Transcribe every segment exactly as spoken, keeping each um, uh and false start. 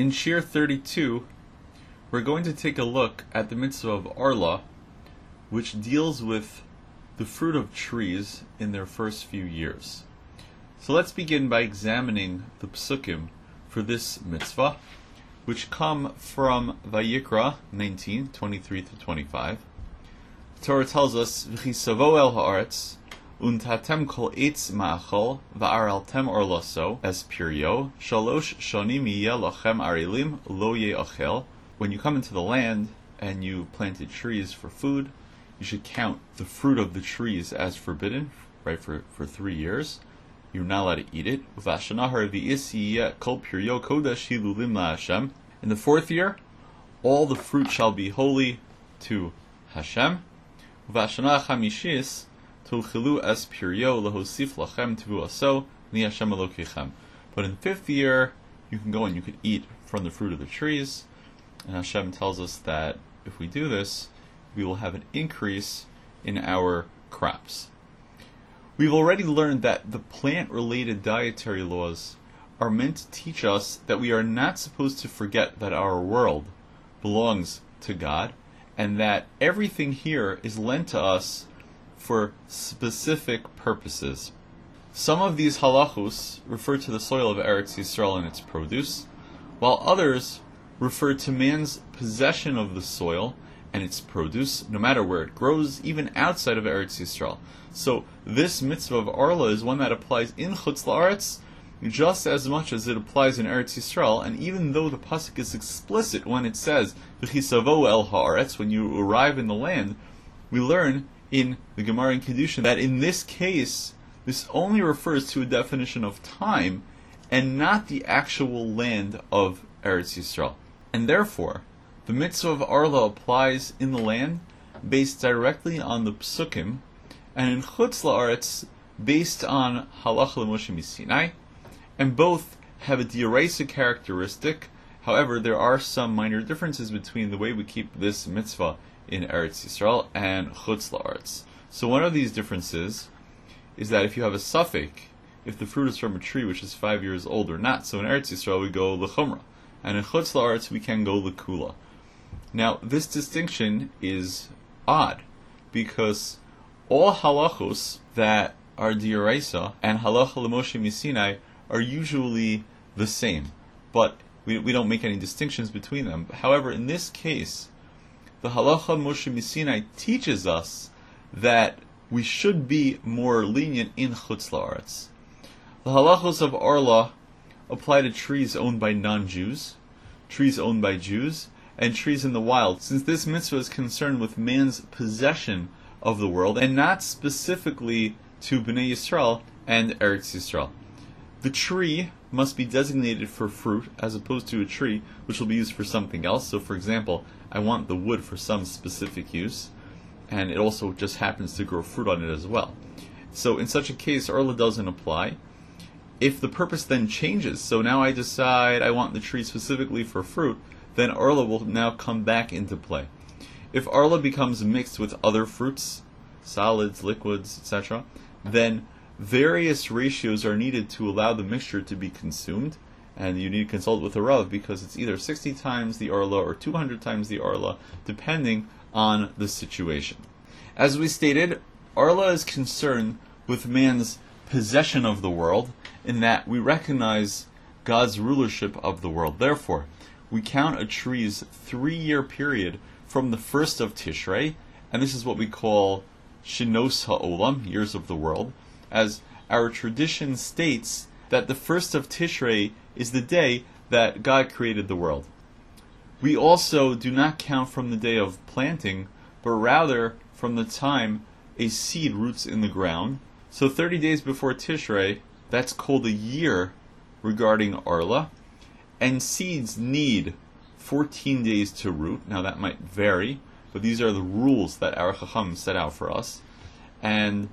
In Shir thirty-two, we're going to take a look at the mitzvah of Arla, which deals with the fruit of trees in their first few years. So let's begin by examining the psukim for this mitzvah, which come from Vayikra nineteen, twenty-three to twenty-five. The Torah tells us, V'chisavo el ha'aretz, untatem kol eitz ma'achol, va'araltem orloso, es pirio, shalosh shonim yeh lachem arilim, lo ye'achel. When you come into the land and you planted trees for food, you should count the fruit of the trees as forbidden, right, for, for three years. You're not allowed to eat it. In the fourth year, all the fruit shall be holy to Hashem. But in fifth year, you can go and you can eat from the fruit of the trees. And Hashem tells us that if we do this, we will have an increase in our crops. We've already learned that the plant-related dietary laws are meant to teach us that we are not supposed to forget that our world belongs to God, and that everything here is lent to us for specific purposes. Some of these halachos refer to the soil of Eretz Yisrael and its produce, while others refer to man's possession of the soil and its produce, no matter where it grows, even outside of Eretz Yisrael. So this mitzvah of Arla is one that applies in Chutz La'aretz just as much as it applies in Eretz Yisrael, and even though the pasuk is explicit when it says V'chisavo el ha'aretz, when you arrive in the land, we learn in the Gemara in Kedushin that in this case, this only refers to a definition of time and not the actual land of Eretz Yisrael. And therefore, the mitzvah of Arla applies in the land based directly on the psukim, and in Chutz La'aretz based on Halacha L'Moshe Misinai, and both have a d'oraisa characteristic. However, there are some minor differences between the way we keep this mitzvah in Eretz Yisrael and Chutz La'aretz. So one of these differences is that if you have a suffix, if the fruit is from a tree which is five years old or not, so in Eretz Yisrael we go L'chumra, and in Chutz La'aretz we can go L'kula. Now, this distinction is odd, because all halachos that are d'oraisa and halacha l'Moshe Misinai are usually the same, but we, we don't make any distinctions between them. However, in this case, the halacha Moshe Misinai teaches us that we should be more lenient in Chutz La'aretz. The halachos of Arla apply to trees owned by non-Jews, trees owned by Jews, and trees in the wild, since this mitzvah is concerned with man's possession of the world, and not specifically to Bnei Yisrael and Eretz Yisrael. The tree must be designated for fruit, as opposed to a tree which will be used for something else. So for example, I want the wood for some specific use, and it also just happens to grow fruit on it as well. So in such a case, Arla doesn't apply. If the purpose then changes, so now I decide I want the tree specifically for fruit, then Arla will now come back into play. If Arla becomes mixed with other fruits, solids, liquids, et cetera, then various ratios are needed to allow the mixture to be consumed, and you need to consult with a Rav, because it's either sixty times the Arla or two hundred times the Arla, depending on the situation. As we stated, Arla is concerned with man's possession of the world, in that we recognize God's rulership of the world. Therefore, we count a tree's three-year period from the first of Tishrei, and this is what we call Shinos Ha'olam, years of the world, as our tradition states that the first of Tishrei is the day that God created the world. We also do not count from the day of planting, but rather from the time a seed roots in the ground. So thirty days before Tishrei, that's called a year regarding Arla, and seeds need fourteen days to root. Now that might vary, but these are the rules that our Chacham set out for us. And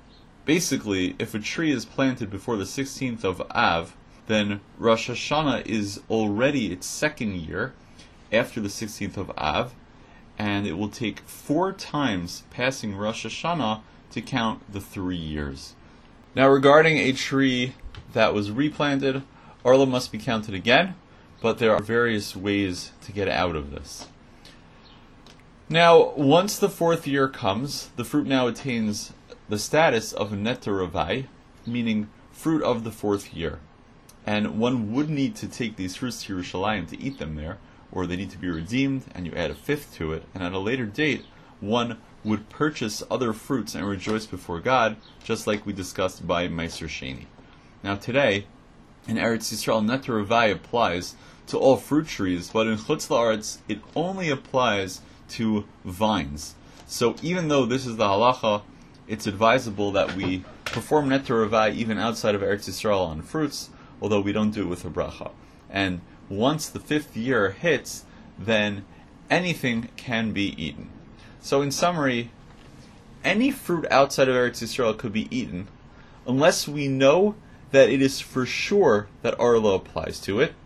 basically, if a tree is planted before the sixteenth of Av, then Rosh Hashanah is already its second year after the sixteenth of Av, and it will take four times passing Rosh Hashanah to count the three years. Now regarding a tree that was replanted, Arla must be counted again, but there are various ways to get out of this. Now, once the fourth year comes, the fruit now attains the status of neter ravai, meaning fruit of the fourth year. And one would need to take these fruits to Yerushalayim to eat them there, or they need to be redeemed, and you add a fifth to it, and at a later date, one would purchase other fruits and rejoice before God, just like we discussed by Meiser Sheni. Now today, in Eretz Yisrael, neter ravai applies to all fruit trees, but in Chutz La'aretz, it only applies to vines. So even though this is the halacha, it's advisable that we perform neter ravai even outside of Eretz Yisrael on fruits, although we don't do it with a bracha. And once the fifth year hits, then anything can be eaten. So in summary, any fruit outside of Eretz Yisrael could be eaten, unless we know that it is for sure that Arla applies to it.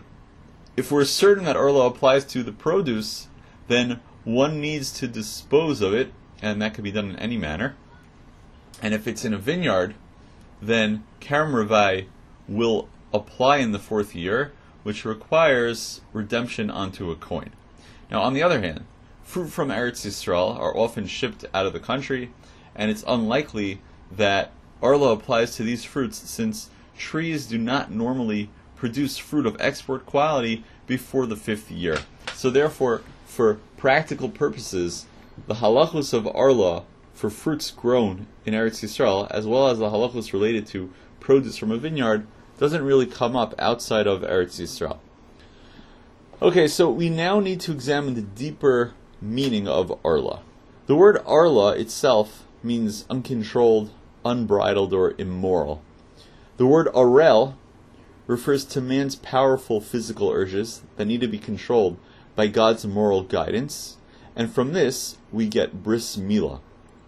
If we're certain that Arla applies to the produce, then one needs to dispose of it, and that can be done in any manner. And if it's in a vineyard, then Karam Ravai will apply in the fourth year, which requires redemption onto a coin. Now, on the other hand, fruit from Eretz Yisrael are often shipped out of the country, and it's unlikely that Arla applies to these fruits, since trees do not normally produce fruit of export quality before the fifth year. So therefore, for practical purposes, the halachos of Arla for fruits grown in Eretz Yisrael, as well as the halachos related to produce from a vineyard, doesn't really come up outside of Eretz Yisrael. Okay, so we now need to examine the deeper meaning of Arla. The word Arla itself means uncontrolled, unbridled, or immoral. The word Arel refers to man's powerful physical urges that need to be controlled by God's moral guidance, and from this we get bris milah.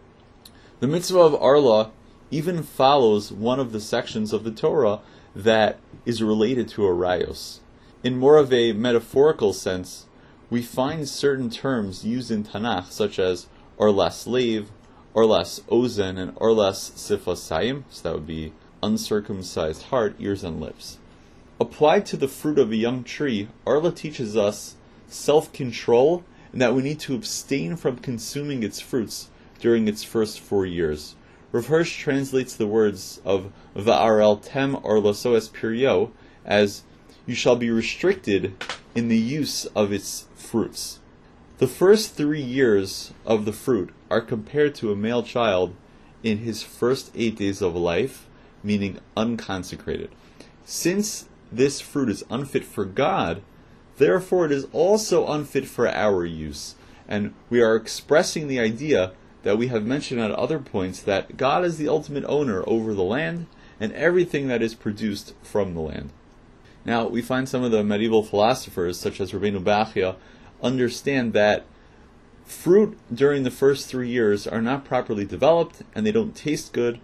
The mitzvah of Arla even follows one of the sections of the Torah that is related to arayos. In more of a metaphorical sense, we find certain terms used in Tanakh, such as Arlas Lev, Arlas Ozen, and Arlas Sifasayim, so that would be uncircumcised heart, ears, and lips. Applied to the fruit of a young tree, Arla teaches us self-control, and that we need to abstain from consuming its fruits during its first four years. Rav Hirsch translates the words of Va'arel tem arlaso es pirio as, you shall be restricted in the use of its fruits. The first three years of the fruit are compared to a male child in his first eight days of life, meaning unconsecrated. Since this fruit is unfit for God, therefore it is also unfit for our use. And we are expressing the idea that we have mentioned at other points, that God is the ultimate owner over the land and everything that is produced from the land. Now, we find some of the medieval philosophers, such as Rabbeinu Bachya, understand that fruit during the first three years are not properly developed and they don't taste good,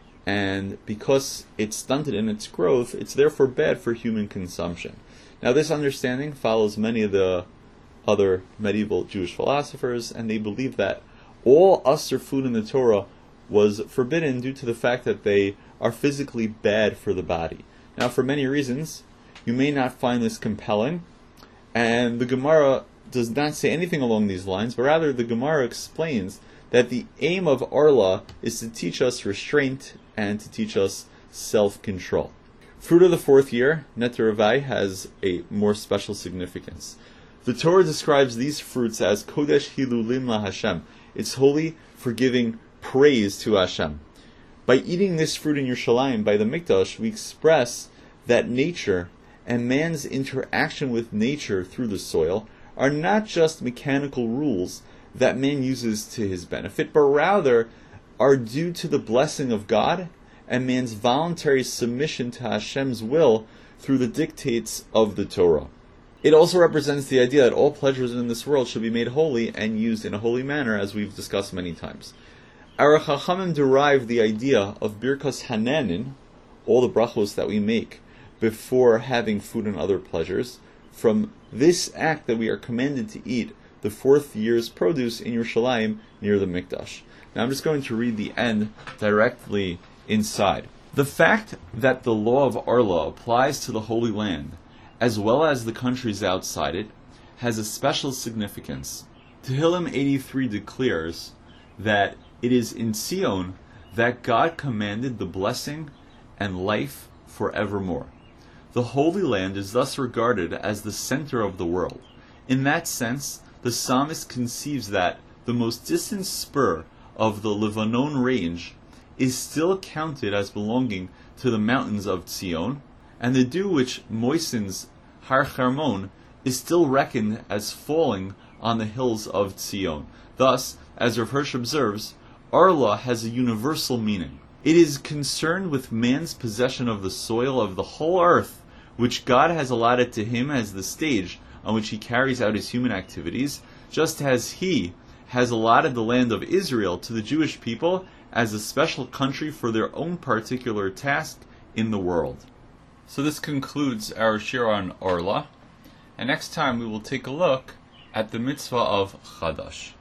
and because it's stunted in its growth, it's therefore bad for human consumption. Now, this understanding follows many of the other medieval Jewish philosophers, and they believe that all Asr food in the Torah was forbidden due to the fact that they are physically bad for the body. Now, for many reasons, you may not find this compelling, and the Gemara does not say anything along these lines, but rather the Gemara explains that the aim of Arla is to teach us restraint and to teach us self-control. Fruit of the fourth year, neter ravai, has a more special significance. The Torah describes these fruits as kodesh hilulim la Hashem. It's holy for giving praise to Hashem. By eating this fruit in Yerushalayim, by the Mikdash, we express that nature and man's interaction with nature through the soil are not just mechanical rules that man uses to his benefit, but rather are due to the blessing of God and man's voluntary submission to Hashem's will through the dictates of the Torah. It also represents the idea that all pleasures in this world should be made holy and used in a holy manner, as we've discussed many times. Our Chachamim derive the idea of Birkas Hanenin, all the brachos that we make before having food and other pleasures, from this act that we are commanded to eat the fourth year's produce in Yerushalayim near the Mikdash. Now I'm just going to read the end directly inside. The fact that the law of Arla applies to the Holy Land, as well as the countries outside it, has a special significance. Tehillim eighty-three declares that it is in Zion that God commanded the blessing and life forevermore. The Holy Land is thus regarded as the center of the world. In that sense, the psalmist conceives that the most distant spur of the Lebanon range is still counted as belonging to the mountains of Zion, and the dew which moistens Har Hermon is still reckoned as falling on the hills of Zion. Thus, as Rav Hirsch observes, Arla has a universal meaning. It is concerned with man's possession of the soil of the whole earth, which God has allotted to him as the stage on which he carries out his human activities, just as he has allotted the land of Israel to the Jewish people as a special country for their own particular task in the world. So this concludes our shir on Arla, and next time we will take a look at the mitzvah of Chadash.